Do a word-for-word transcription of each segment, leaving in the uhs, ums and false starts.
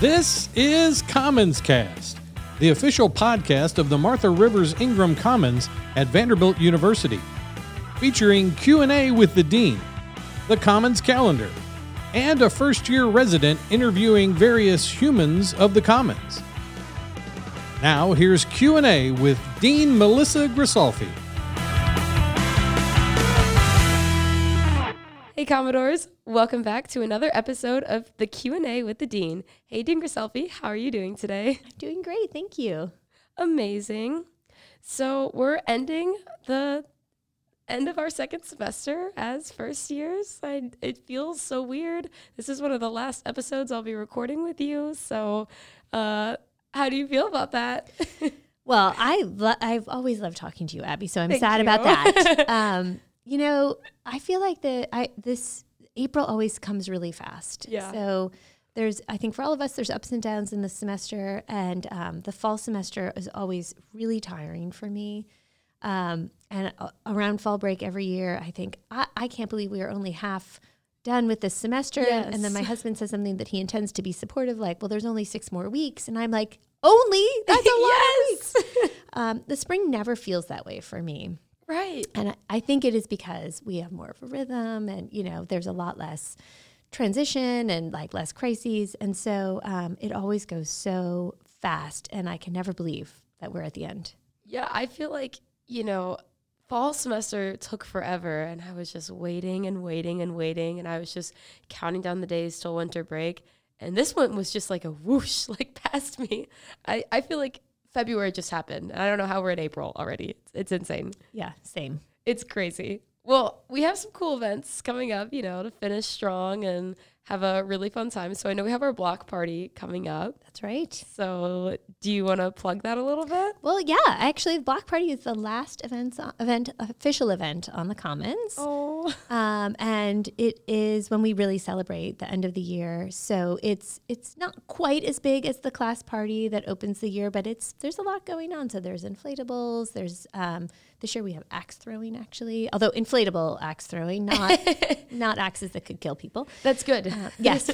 This is Commons Cast, the official podcast of the Martha Rivers Ingram Commons at Vanderbilt University, featuring Q and A with the Dean, the Commons Calendar, and a first-year resident interviewing various humans of the Commons. Now, here's Q and A with Dean Melissa Grisolfi. Hey Commodores, welcome back to another episode of the Q and A with the Dean. Hey Dean Grisolfi, how are you doing today? I'm doing great, thank you. Amazing. So we're ending the end of our second semester as first years. I, it feels so weird. This is one of the last episodes I'll be recording with you. So uh, how do you feel about that? Well, I lo- I've always loved talking to you, Abby, so I'm Thank sad you. about that. um, you know, I feel like the I this April always comes really fast. Yeah. So there's, I think for all of us, there's ups and downs in the semester, and um, the fall semester is always really tiring for me. Um, and uh, around fall break every year, I think, I, I can't believe we are only half done with this semester. Yes. And, and then my husband says something that he intends to be supportive, like, well, there's only six more weeks. And I'm like, only? That's a lot Yes. of weeks. um, the spring never feels that way for me. Right. And I, I think it is because we have more of a rhythm and, you know, there's a lot less transition and like less crises. And so um, it always goes so fast. And I can never believe that we're at the end. Yeah, I feel like, you know, fall semester took forever and I was just waiting and waiting and waiting. And I was just counting down the days till winter break. And this one was just like a whoosh, like past me. I, I feel like February just happened. And I don't know how we're in April already. It's, it's insane. Yeah, same. It's crazy. Well, we have some cool events coming up, you know, to finish strong and have a really fun time. So I know we have our block party coming up. That's right. So do you want to plug that a little bit? Well, yeah, actually, the block party is the last event, event official event on the Commons. Oh. Um, and it is when we really celebrate the end of the year. So it's it's not quite as big as the class party that opens the year, but it's there's a lot going on. So there's inflatables. There's um, this year we have axe throwing, actually, although inflatable axe throwing, not not axes that could kill people. That's good. Uh, yes,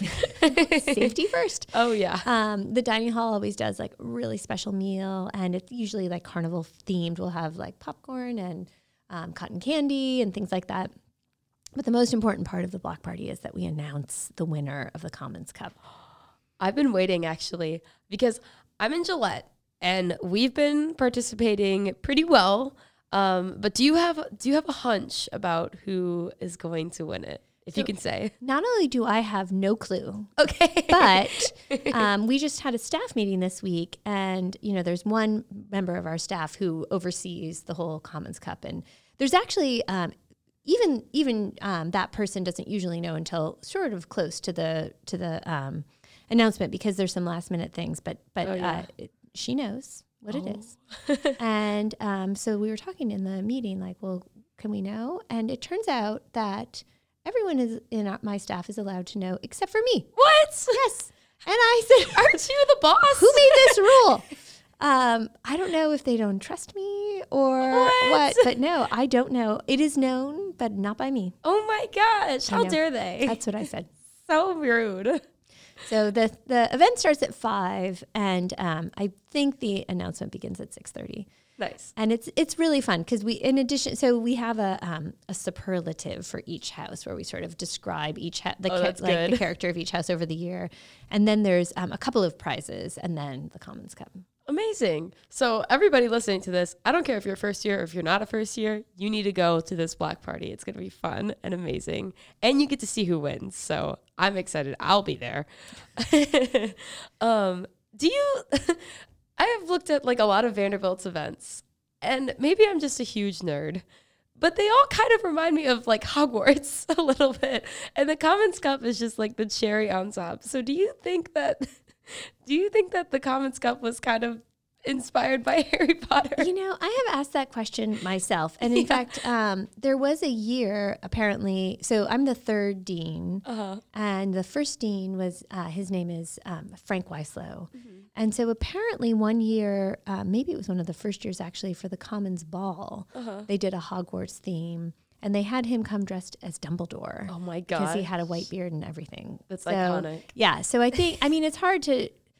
safety first. Oh, yeah. Um, the dining hall always does like a really special meal, and it's usually like carnival themed. We'll have like popcorn and um, cotton candy and things like that. But the most important part of the block party is that we announce the winner of the Commons Cup. I've been waiting actually because I'm in Gillette and we've been participating pretty well. Um, but do you have do you have a hunch about who is going to win it? If So- you can say. Not only do I have no clue, Okay. but um, we just had a staff meeting this week, and you know, there's one member of our staff who oversees the whole Commons Cup, and there's actually um, even even um, that person doesn't usually know until sort of close to the to the um, announcement because there's some last minute things, but but Oh, yeah. uh, it, she knows what Oh. it is, and um, so we were talking in the meeting, like, well, can we know? And it turns out that everyone is in our, my staff is allowed to know except for me. What? Yes. And I said, Aren't you the boss? who made this rule? Um, I don't know if they don't trust me or What? what, but no, I don't know. It is known, but not by me. Oh my gosh. I How know. dare they? That's what I said. so rude. So the the event starts at five, and um, I think the announcement begins at six thirty. Nice. And it's it's really fun because we, in addition, so we have a um, a superlative for each house where we sort of describe each ha- the Oh, ca- that's like good. the character of each house over the year, and then there's um, a couple of prizes, and then the Commons Cup. Amazing. So everybody listening to this, I don't care if you're a first year or if you're not a first year, you need to go to this block party. It's going to be fun and amazing. And you get to see who wins. So I'm excited. I'll be there. um, do you, I have looked at like a lot of Vanderbilt's events and maybe I'm just a huge nerd, but they all kind of remind me of like Hogwarts a little bit. And the Commons Cup is just like the cherry on top. So do you think that Do you think that the Commons Cup was kind of inspired by Harry Potter? You know, I have asked that question myself. And in Yeah. fact, um, there was a year apparently. So I'm the third dean. Uh-huh. And the first dean was, uh, his name is um, Frank Weislow. Mm-hmm. And so apparently one year, uh, maybe it was one of the first years actually for the Commons Ball, Uh-huh. they did a Hogwarts theme. And they had him come dressed as Dumbledore. Oh my Because god. he had a white beard and everything. That's So, iconic. Yeah. So I think, I mean, it's hard to,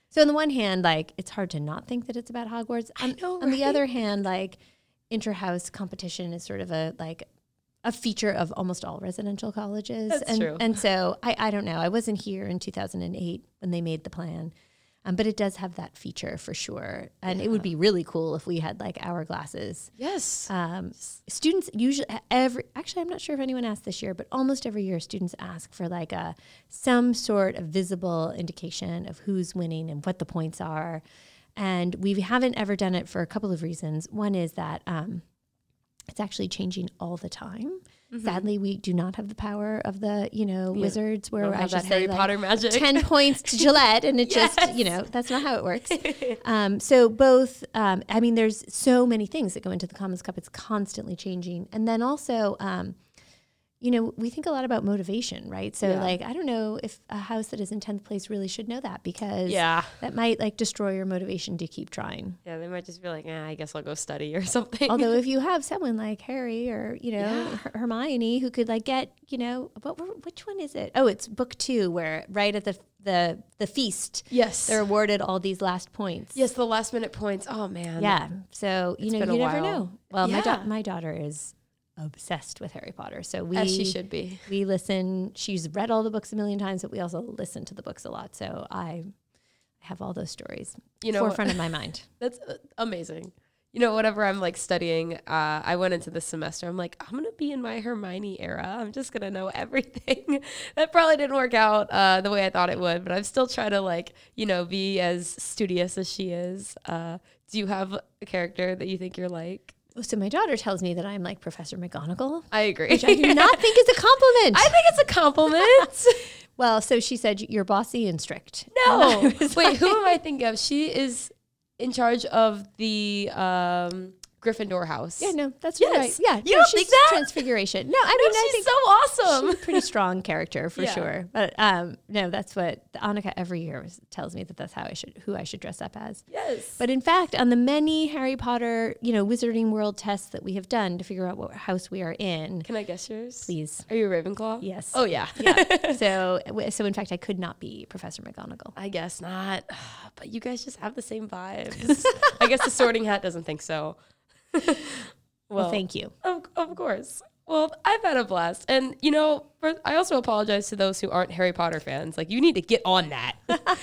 So on the one hand, like, it's hard to not think that it's about Hogwarts. On, I know, on the right? other hand, like, inter-house competition is sort of a, like, a feature of almost all residential colleges. That's and, true. And so I, I don't know. I wasn't here in two thousand eight when they made the plan. Um, but it does have that feature for sure. And Yeah. it would be really cool if we had like hourglasses. Yes. Um, students usually every, actually, I'm not sure if anyone asked this year, but almost every year students ask for like a, some sort of visible indication of who's winning and what the points are. And we haven't ever done it for a couple of reasons. One is that, um, it's actually changing all the time. Mm-hmm. Sadly, we do not have the power of the, you know, yeah. wizards where I just Harry say Potter like magic. ten points to Gillette, and it yes. just, you know, that's not how it works. um, so both, um, I mean, there's so many things that go into the Commons Cup. It's constantly changing. And then also, um, you know, we think a lot about motivation, right? So yeah. like, I don't know if a house that is in tenth place really should know that, because yeah. that might like destroy your motivation to keep trying. Yeah, they might just be like, eh, I guess I'll go study or something. Although if you have someone like Harry or, you know, yeah. Her- Hermione who could like get, you know, what, which one is it? Oh, it's book two, where right at the the the feast, yes, they're awarded all these last points. Yes, the last minute points. Oh man. Yeah. So, you it's know, you never while. know. Well, yeah. my da- my daughter is obsessed with Harry Potter. So we as she should be. We listen. She's read all the books a million times, but we also listen to the books a lot. So I have all those stories, you know, forefront of my mind. That's uh, amazing. You know, whenever I'm like studying, uh, I went into this semester, I'm like, I'm gonna be in my Hermione era. I'm just gonna know everything. That probably didn't work out uh, the way I thought it would, but I'm still trying to like, you know, be as studious as she is. Uh, do you have a character that you think you're like? So my daughter tells me that I'm like Professor McGonagall. I agree. Which I do not think is a compliment. I think it's a compliment. Well, so she said, you're bossy and strict. No. And Wait, like, who am I thinking of? She is in charge of the um, Gryffindor house. Yeah, no, that's yes. right. Yeah, you no, don't she's think that? Transfiguration. No, I no, mean, she's I think so awesome. She's a pretty strong character for yeah. sure. But um, no, that's what Annika every year tells me, that that's how I should, who I should dress up as. Yes. But in fact, on the many Harry Potter, you know, Wizarding World tests that we have done to figure out what house we are in. Can I guess yours? Please. Are you a Ravenclaw? Yes. Oh yeah. Yeah. So, so in fact, I could not be Professor McGonagall. I guess not. But you guys just have the same vibes. I guess the Sorting Hat doesn't think so. Well, well, thank you. Of, of course. Well, I've had a blast. And, you know, for, I also apologize to those who aren't Harry Potter fans. Like, you need to get on that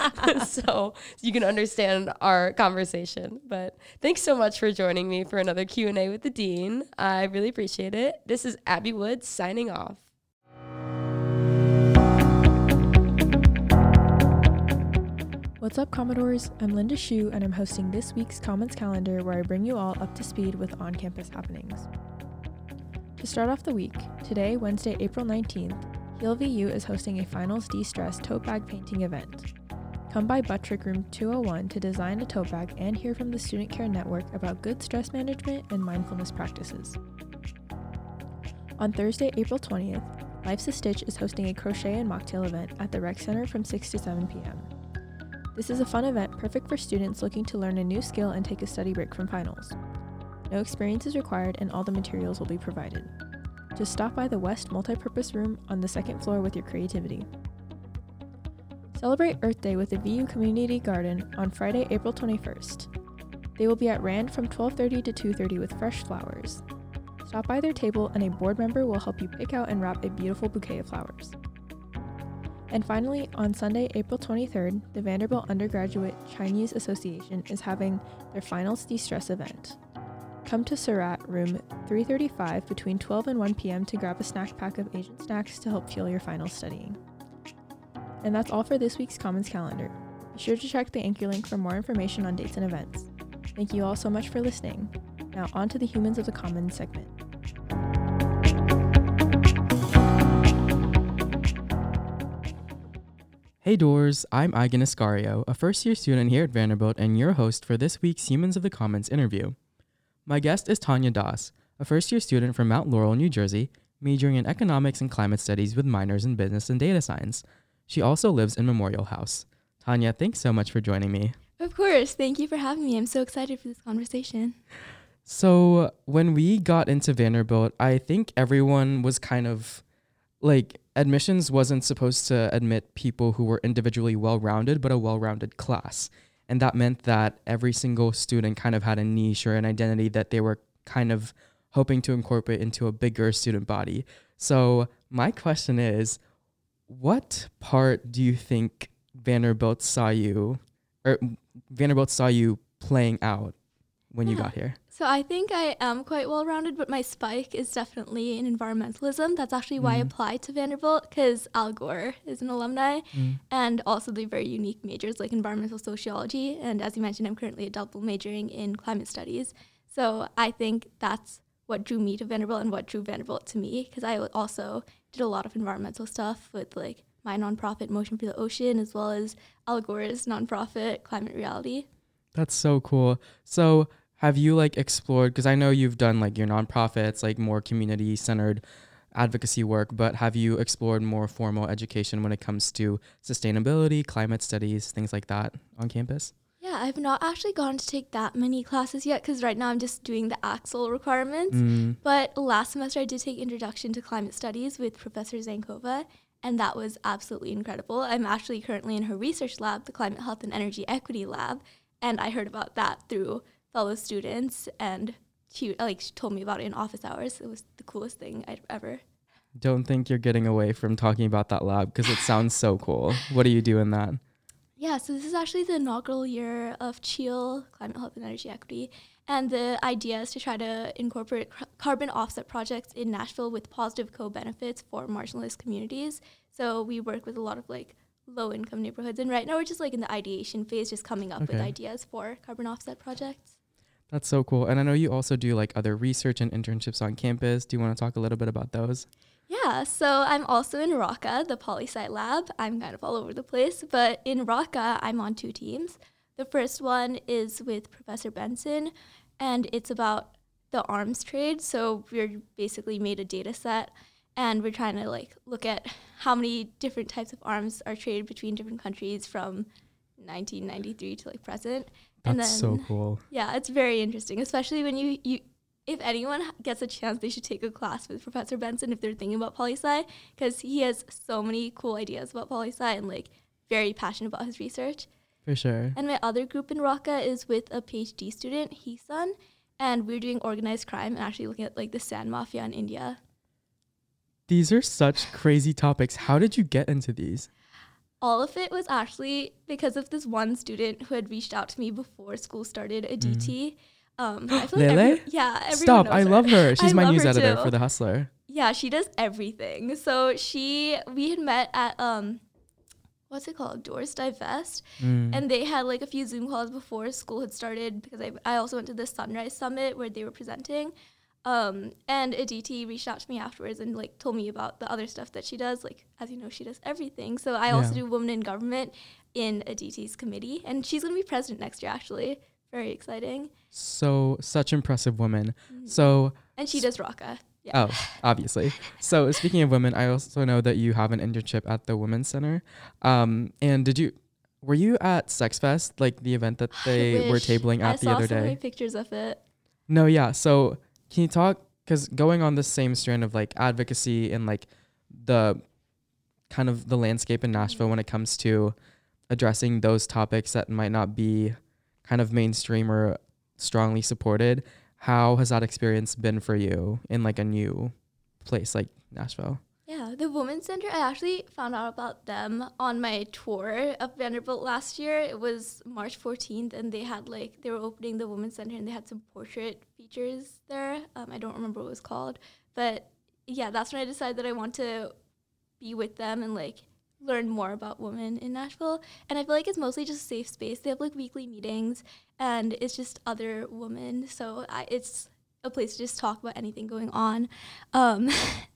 so you can understand our conversation. But thanks so much for joining me for another Q and A with the Dean. I really appreciate it. This is Abby Woods signing off. What's up, Commodores? I'm Linda Shu, and I'm hosting this week's Commons Calendar, where I bring you all up to speed with on-campus happenings. To start off the week, today, Wednesday, April nineteenth, Heal V U is hosting a Finals De-Stress tote bag painting event. Come by Butt Trick Room two oh one to design a tote bag and hear from the Student Care Network about good stress management and mindfulness practices. On Thursday, April twentieth, Life's a Stitch is hosting a crochet and mocktail event at the Rec Center from six to seven p.m. This is a fun event perfect for students looking to learn a new skill and take a study break from finals. No experience is required and all the materials will be provided. Just stop by the West Multipurpose Room on the second floor with your creativity. Celebrate Earth Day with the V U Community Garden on Friday, April twenty-first. They will be at Rand from twelve thirty to two thirty with fresh flowers. Stop by their table and a board member will help you pick out and wrap a beautiful bouquet of flowers. And finally, on Sunday, April twenty-third, the Vanderbilt Undergraduate Chinese Association is having their Finals De-Stress event. Come to Surratt, room three thirty-five between twelve and one p.m. to grab a snack pack of Asian snacks to help fuel your final studying. And that's all for this week's Commons Calendar. Be sure to check the anchor link for more information on dates and events. Thank you all so much for listening. Now on to the Humans of the Commons segment. Hey Doors, I'm Igan Iscario, a first-year student here at Vanderbilt and your host for this week's Humans of the Commons interview. My guest is Tanya Das, a first-year student from Mount Laurel, New Jersey, majoring in economics and climate studies with minors in business and data science. She also lives in Memorial House. Tanya, thanks so much for joining me. Of course, thank you for having me. I'm so excited for this conversation. So when we got into Vanderbilt, I think everyone was kind of like admissions wasn't supposed to admit people who were individually well-rounded, but a well-rounded class. And that meant that every single student kind of had a niche or an identity that they were kind of hoping to incorporate into a bigger student body. So my question is, what part do you think Vanderbilt saw you, or Vanderbilt saw you playing out when you Yeah. got here? So I think I am quite well-rounded, but my spike is definitely in environmentalism. That's actually why I Mhm. applied to Vanderbilt, because Al Gore is an alumni, Mm. and also the very unique majors like environmental sociology. And as you mentioned, I'm currently a double majoring in climate studies. So I think that's what drew me to Vanderbilt and what drew Vanderbilt to me, because I also did a lot of environmental stuff with like my nonprofit Motion for the Ocean, as well as Al Gore's nonprofit Climate Reality. That's so cool. So have you like explored, because I know you've done like your nonprofits, like more community centered advocacy work, but have you explored more formal education when it comes to sustainability, climate studies, things like that on campus? Yeah, I've not actually gone to take that many classes yet, because right now I'm just doing the Axel requirements. Mm. But last semester I did take Introduction to Climate Studies with Professor Zankova, and that was absolutely incredible. I'm actually currently in her research lab, the Climate Health and Energy Equity Lab, and I heard about that through fellow students, and she like she told me about it in office hours. It was the coolest thing I'd ever. Don't think you're getting away from talking about that lab because it sounds so cool. What do you do in that? Yeah, so this is actually the inaugural year of CHEEL, Climate Health and Energy Equity, and the idea is to try to incorporate c- carbon offset projects in Nashville with positive co-benefits for marginalized communities. So we work with a lot of like low-income neighborhoods, and right now we're just like in the ideation phase, just coming up with Okay. ideas for carbon offset projects. That's so cool. And I know you also do like other research and internships on campus. Do you want to talk a little bit about those? Yeah, so I'm also in RACA, the Poli-Sci Lab. I'm kind of all over the place, but in RACA, I'm on two teams. The first one is with Professor Benson, and it's about the arms trade. So we're basically made a data set, and we're trying to like look at how many different types of arms are traded between different countries from nineteen ninety-three to like present. And That's then, so cool. Yeah, it's very interesting, especially when you, you if anyone h- gets a chance, they should take a class with Professor Benson if they're thinking about poli-sci, because he has so many cool ideas about poli-sci and like very passionate about his research. For sure. And my other group in RACA is with a PhD student, Heesun, and we're doing organized crime and actually looking at like the sand mafia in India. These are such crazy topics. How did you get into these? All of it was actually because of this one student who had reached out to me before school started, a D T. Um, I feel like Lele? every, yeah, everyone Stop. knows I her. love her. She's I my love news her editor too. for The Hustler. Yeah, she does everything. So she, we had met at, um, what's it called? Doors Divest. Mm. And they had like a few Zoom calls before school had started, because I, I also went to the Sunrise Summit where they were presenting. Um, and Aditi reached out to me afterwards and like told me about the other stuff that she does. Like, as you know, she does everything. So I also Yeah. do Women in Government in Aditi's committee. And she's going to be president next year, actually. Very exciting. So, such impressive women. Mhm. So, And she does RACA. Yeah. oh, obviously. So, speaking of women, I also know that you have an internship at the Women's Center. Um, and did you, were you at Sex Fest, like the event that they I were wish. tabling I at the saw other so many day? pictures of it. No, yeah. So, can you talk, because going on the same strand of like advocacy and like the kind of the landscape in Nashville when it comes to addressing those topics that might not be kind of mainstream or strongly supported, how has that experience been for you in like a new place like Nashville? Yeah, the Women's Center, I actually found out about them on my tour of Vanderbilt last year. It was March fourteenth, and they had like, they were opening the Women's Center, and they had some portrait features there. Um, I don't remember what it was called. But yeah, that's when I decided that I want to be with them and like learn more about women in Nashville. And I feel like it's mostly just a safe space. They have like weekly meetings, and it's just other women. So I, it's a place to just talk about anything going on. Um,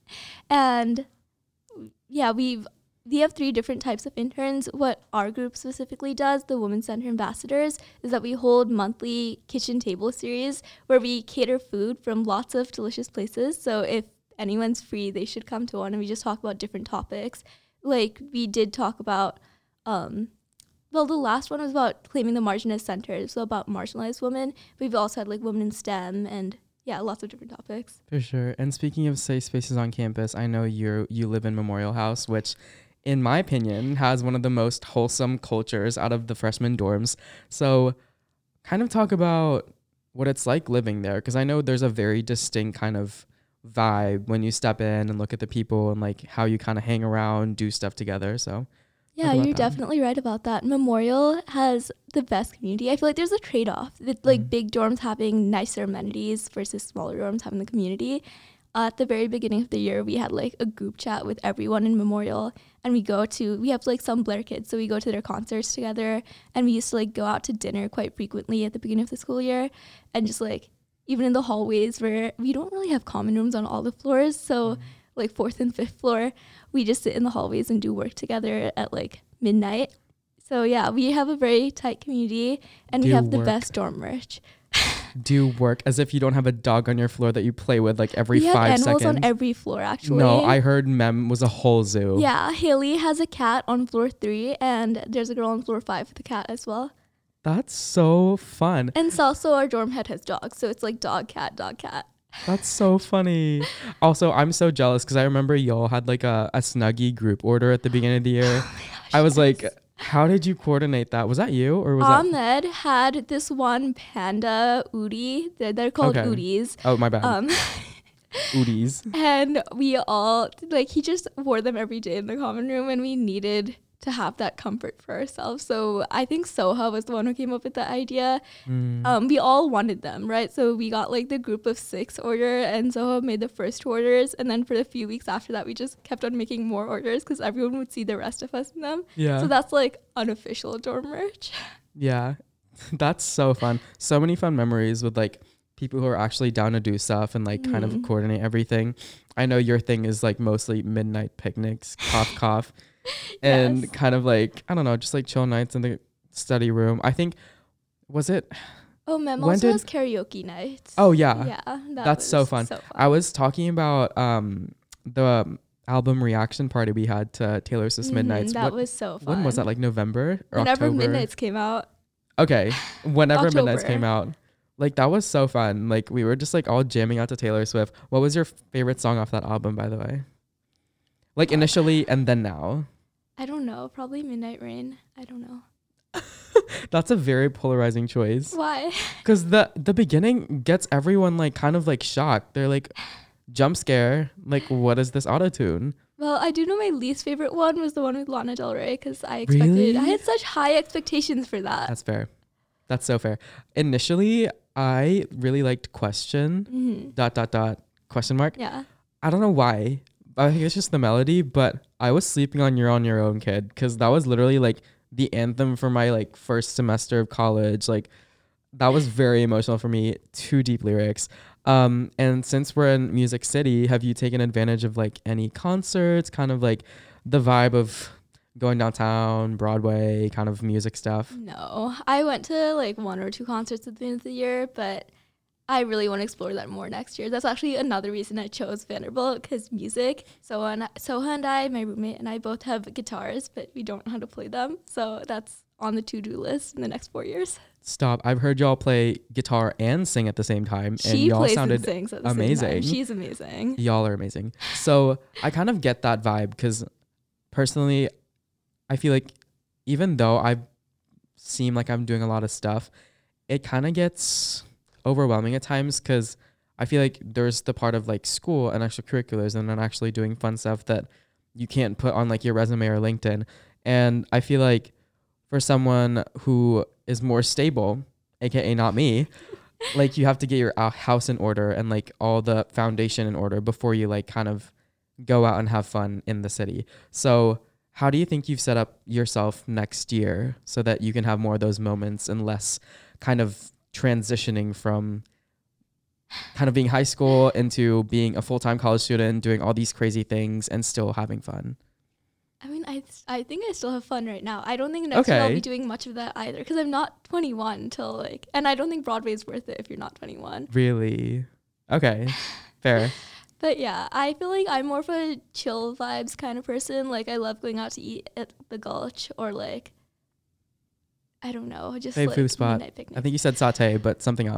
and yeah, we've we have three different types of interns. What our group specifically does, the Women's Center Ambassadors, is that we hold monthly kitchen table series where we cater food from lots of delicious places. So if anyone's free, they should come to one, and we just talk about different topics. Like we did talk about, um, well, the last one was about claiming the marginalized centers, so about marginalized women. But we've also had like women in STEM and yeah, lots of different topics. For sure. And speaking of safe spaces on campus, I know you you live in Memorial House, which in my opinion has one of the most wholesome cultures out of the freshman dorms. So kind of talk about what it's like living there, because I know there's a very distinct kind of vibe when you step in and look at the people and like how you kind of hang around, do stuff together. So yeah, you're that. definitely right about that. Memorial has the best community. I feel like there's a trade-off. The, like mm. big dorms having nicer amenities versus smaller dorms having the community. Uh, at the very beginning of the year, we had like a group chat with everyone in Memorial, and we go to, we have like some Blair kids, so we go to their concerts together, and we used to like go out to dinner quite frequently at the beginning of the school year, and just like, even in the hallways where we don't really have common rooms on all the floors, so mm. like fourth and fifth floor, we just sit in the hallways and do work together at like midnight. So yeah, we have a very tight community, and do we have work. the best dorm merch. Do work as if you don't have a dog on your floor that you play with like every we five have seconds. Animals on every floor, actually. No, I heard Mem was a whole zoo. Yeah, Haley has a cat on floor three, and there's a girl on floor five with a cat as well. That's so fun. And also our dorm head has dogs, so it's like dog, cat, dog, cat. That's so funny. Also, I'm so jealous because I remember y'all had like a, a Snuggie group order at the beginning of the year. Oh my gosh, I was yes. like, how did you coordinate that? Was that you or was Ahmed that? Ahmed had this one panda Udi. They're, they're called okay. Udis. Oh, my bad. Um, Udis. And we all, like, he just wore them every day in the common room, and we needed to have that comfort for ourselves. So I think Soha was the one who came up with the idea. Mm. Um, we all wanted them, right? So we got like the group of six order, and Soha made the first two orders. And then for the few weeks after that, we just kept on making more orders because everyone would see the rest of us in them. Yeah. So that's like unofficial dorm merch. Yeah. That's so fun. So many fun memories with like people who are actually down to do stuff and like mm. kind of coordinate everything. I know your thing is like mostly midnight picnics, cough, cough. And yes. kind of like, I don't know, just like chill nights in the study room. I think, was it? Oh, Mem also did, has karaoke nights. Oh, yeah. Yeah. That That's so fun. so fun. I was talking about um the album reaction party we had to Taylor Swift's mm-hmm, Midnights. That what, was so fun. When was that? Like November or Whenever October? Midnights came out. Okay. Whenever October. Midnights came out. Like, that was so fun. Like, we were just like all jamming out to Taylor Swift. What was your favorite song off that album, by the way? Like initially and then now. I don't know. Probably Midnight Rain. I don't know. That's a very polarizing choice. Why? Because the the beginning gets everyone like kind of like shocked. They're like, jump scare. Like, what is this auto-tune? Well, I do know my least favorite one was the one with Lana Del Rey because I expected really? I had such high expectations for that. That's fair. That's so fair. Initially, I really liked Question. Mm-hmm. Dot dot dot question mark. Yeah. I don't know why. I think it's just the melody, but I was sleeping on You're On Your Own, Kid, because that was literally like the anthem for my like first semester of college. Like that was very emotional for me. Two deep lyrics. Um, and since we're in Music City, have you taken advantage of like any concerts, kind of like the vibe of going downtown, Broadway, kind of music stuff? No, I went to like one or two concerts at the end of the year, but I really want to explore that more next year. That's actually another reason I chose Vanderbilt, because music. So and Soha and I, my roommate and I, both have guitars, but we don't know how to play them. So that's on the to-do list in the next four years. Stop. I've heard y'all play guitar and sing at the same time. And she y'all plays sounded and sings at the amazing. Same time. She's amazing. Y'all are amazing. So I kind of get that vibe because personally, I feel like even though I seem like I'm doing a lot of stuff, it kind of gets overwhelming at times because I feel like there's the part of like school and extracurriculars and then actually doing fun stuff that you can't put on like your resume or LinkedIn. And I feel like for someone who is more stable, aka not me, like you have to get your uh, house in order and like all the foundation in order before you like kind of go out and have fun in the city. So how do you think you've set up yourself next year so that you can have more of those moments and less kind of transitioning from kind of being high school into being a full-time college student, doing all these crazy things and still having fun? I mean, I th- I think I still have fun right now. I don't think next okay. year I'll be doing much of that either because I'm not twenty-one till like, and I don't think Broadway is worth it if you're not twenty-one. Really? Okay. Fair. But yeah, I feel like I'm more of a chill vibes kind of person. Like I love going out to eat at the Gulch or like, I don't know, just Fave like food spot. midnight picnic. I think you said satay, but something else.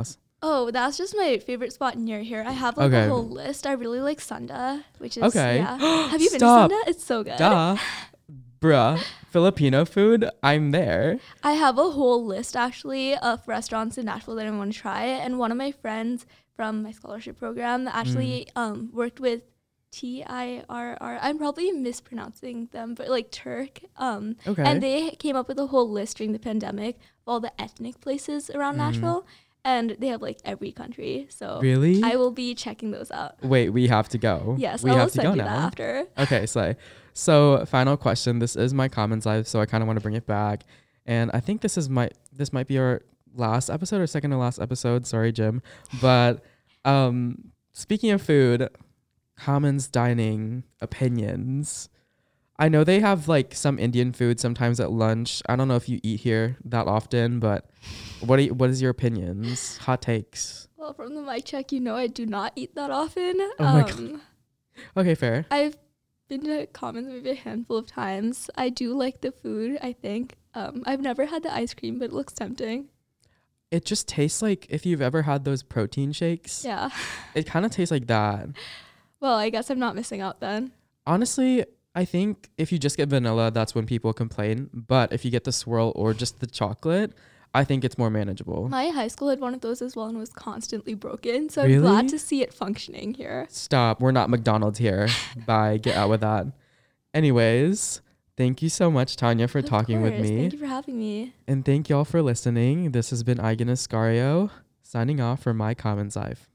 Oh, that's just my favorite spot near here. I have like Okay. a whole list. I really like Sunda, which is Okay. yeah. Have you been Stop. to Sunda? It's so good. Duh. Bruh. Filipino food? I'm there. I have a whole list actually of restaurants in Nashville that I want to try. And one of my friends from my scholarship program actually Mm. um, worked with T I R R. I'm probably mispronouncing them, but like Turk. Um, Okay. And they came up with a whole list during the pandemic of all the ethnic places around Mhm. Nashville. And they have like every country. So Really? I will be checking those out. Wait, we have to go. Yes, we I will have to send go you now. that after. Okay, Slay. So, final question. This is my Commons Live, so I kind of want to bring it back. And I think this is my this might be our last episode or second to last episode. Sorry, Jim. But um speaking of food, Commons dining opinions. I know they have like some Indian food sometimes at lunch. I don't know if you eat here that often, but what are you, what is your opinions? Hot takes. Well, from the mic check, you know I do not eat that often. Oh my um, Okay, fair. I've been to Commons maybe a handful of times. I do like the food, I think. Um, I've never had the ice cream, but it looks tempting. It just tastes like if you've ever had those protein shakes. Yeah. It kind of tastes like that. Well, I guess I'm not missing out then. Honestly, I think if you just get vanilla, that's when people complain. But if you get the swirl or just the chocolate, I think it's more manageable. My high school had one of those as well and was constantly broken. So Really? I'm glad to see it functioning here. Stop. We're not McDonald's here. Bye. Get out with that. Anyways, thank you so much, Tanya, for Of talking with course. me. Thank you for having me. And thank y'all for listening. This has been Igan Iscario signing off for My Commons Life.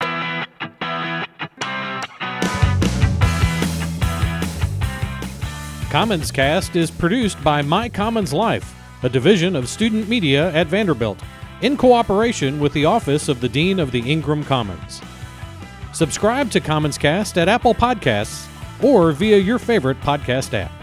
Commons Cast is produced by My Commons Life, a division of student media at Vanderbilt, in cooperation with the Office of the Dean of the Ingram Commons. Subscribe to Commons Cast at Apple Podcasts or via your favorite podcast app.